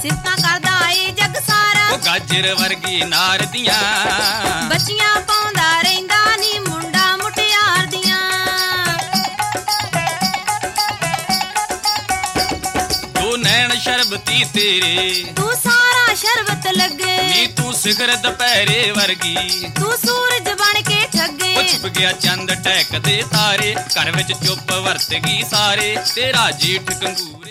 ਸਿਫਤਾਂ ਕਰਦਾ ਏ ਜਗ ਸਾਰਾ। ਉਹ ਗਾਜਰ ਵਰਗੀ ਨਾਰ ਦੀਆਂ ਬੱਚੀਆਂ ਪਾਉਂਦਾ ਰਹਿੰਦਾ ਨੀ ਮੁੰਡਾ ਮੁਟਿਆਰ ਦੀਆਂ। ਦੋ ਨੈਣ ਸ਼ਰਬਤੀ ਤੇਰੇ ਤੂੰ ਸਾਰਾ ਸ਼ਰਬਤ ਲੱਗੇ ਨੀ ਤੂੰ ਸਿਖਰ ਦੁਪਹਿਰੇ ਵਰਗੀ ਤੂੰ ਸੂਰਜ ਬਣ ਕੇ ਠੱਗੇ। ਉਹ ਛਿਪ ਗਿਆ ਚੰਦ ਟਹਿਕਦੇ ਤਾਰੇ ਘਰ ਵਿੱਚ ਚੁੱਪ ਵਰਤ ਗਈ ਸਾਰੇ ਤੇਰਾ ਜੀਠ ਕੰਗੂ